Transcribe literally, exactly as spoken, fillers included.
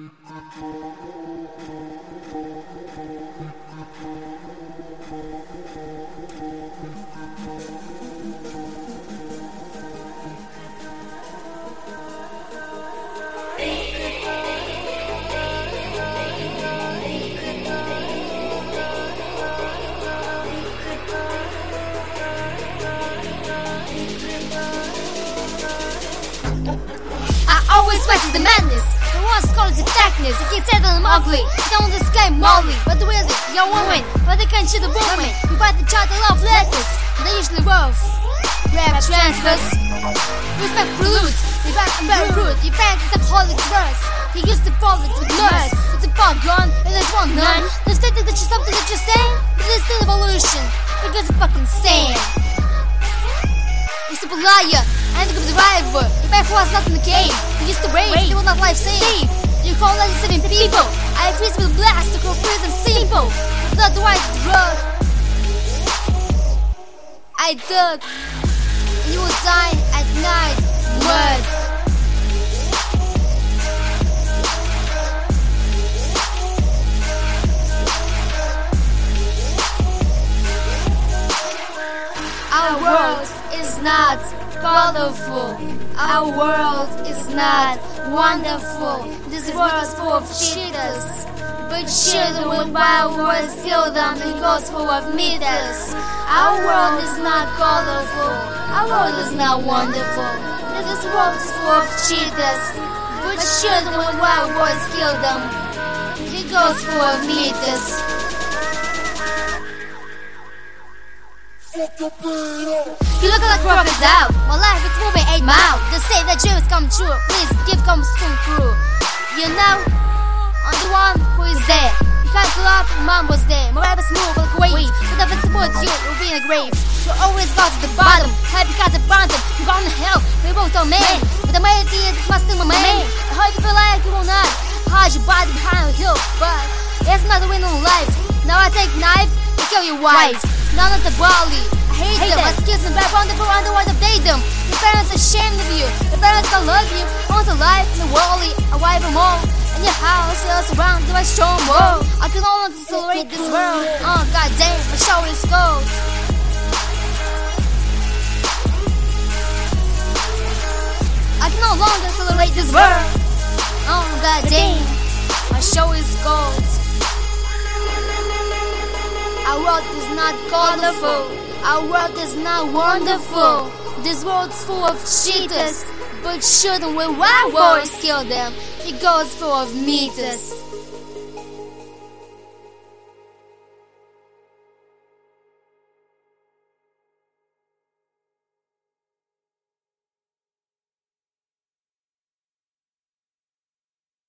Always fight the madness. The one's called the darkness. You can say that I'm ugly. You don't escape Molly. But really, you're a woman. But they can't shoot the woman. You fight the child of love letters. They're usually rough. Rap transfers. Respect fruit. You back and very rude. You back is a holic's verse. You used to fall into nurse. It's a far gone. And there's one none. They stated that you're something that you're saying. But it's still evolution. Because it's fucking sane. You're a super liar. And the driver, the man who has nothing to gain. He used to rage, he will not life save. You call us living people. I freeze with blast to go prison simple. Without the white drug I dug. You will die at night, mud. Our world is not colorful. Our world is not wonderful. This world is full of cheaters, but children with wild words kill them. It goes full of meters. Our world is not colorful. Our world is not wonderful. This world is full of cheaters, but children with wild words kill them. It goes full of meters. You look like a crocodile. My life is moving eight miles. They say that dreams come true. Please give come soon through. You know, I'm the one who is there. You can't go up, mom was there. My rap is smooth like waves. But if it's smooth, you will be in a grave. You always go to the bottom. Happy cause at bottom. You gone to hell. We both are men. But the main thing is this must still my man. I hope you feel like you will not hide your body behind a hill. But it's not the win in life. Now I take knife to kill your wife. None of the Bali. I hate, hate them. My skills and back on the on the world update them. Your parents are ashamed of you. Your parents don't love you. One's alive in the worldly. I wipe them all. And your house is surrounded by strong world. I can no longer tolerate this world. Oh goddamn, my show is cold. I can no longer tolerate this world. Oh goddamn, my show is cold. Our world is not colorful. Our world is not wonderful. This world's full of cheaters, but children with wild words kill them. It goes full of meters.